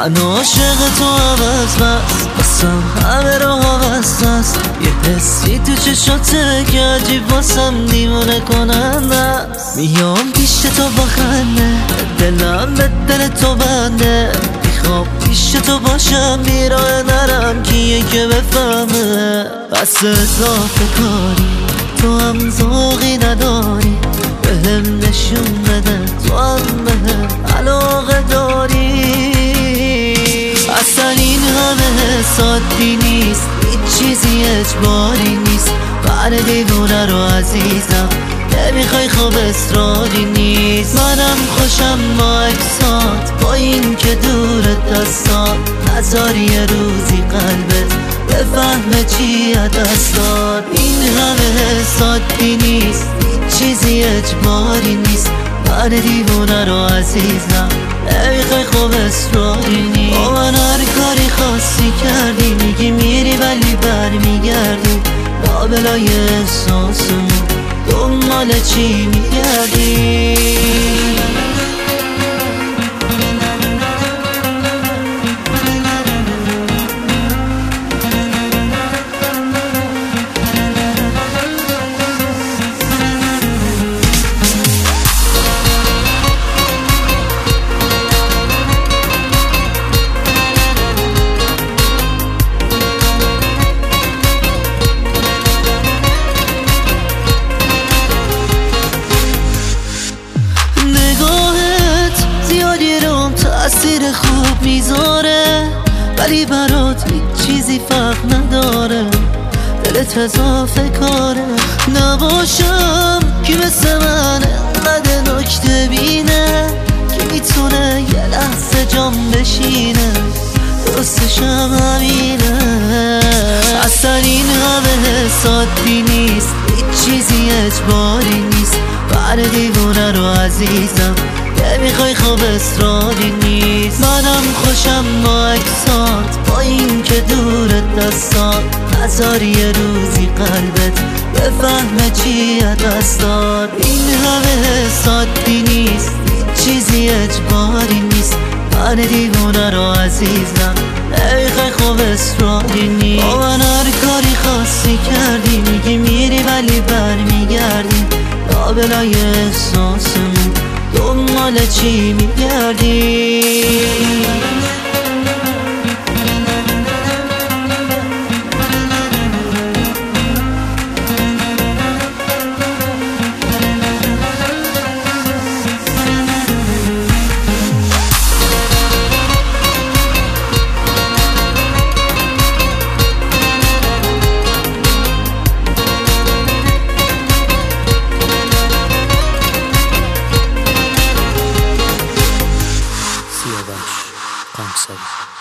من عاشق تو عوض بست، بسم همه رو عوض است. یه حسی تو چشاته که عجیب واسم دیوانه کننده است. میام پیش تو با خنده، دلم به دل تو بنده. میخوام پیش تو باشم، بیراه نرم کیه که بفهمه. بس اضافه کاری، تو هم ذوقی نداری. بهم نشون بده تو هم بهم علاقه داری. اصلا این همه سادی نیست، هیچ چیزی اجباری نیست. من دیوونه رو عزیزم، نمیخوای خواب اصراری نیست. منم خوشم با اکسات، با این که دور دستات. نذاری یه روزی قلبت بفهمه چی دست داد. این همه سادی نیست، هیچ چیزی اجباری نیست. من دیوونه رو عزیزم، نمیخوای خواب اصراری نیست. با من هر کاری خاصی کردی، میگی میری ولی برمیگردی. لابلای احساسمون دنبال چی میگردی؟ تأثیر خوب میذاره، ولی برات هیچ چیزی فرق نداره. دلت اضافه کاره، نباشم که مثل من انقدر نکته بینه که میتونه یه لحظه جام بشینه. دوستشم همینه. اصلا این همه سادی نیست، هیچ چیزی اجباری نیست. بر دیوونه رو عزیزم، نمیخوای خواب اصراری نیست. منم خوشم با اکسات، با این که دور دستات. نذاری یه روزی قلبت بفهمه چی دست داد. این همه سادی نیست، هیچ چیزی اجباری نیست. من دیوونه رو عزیزم، نمیخوای خواب اصراری نیست. با من هر کاری خاصی کردی، میگی میری ولی برمیگردی. لابلای احساسمون دنبال چی میگردی؟ Siyabaş, Kamsari.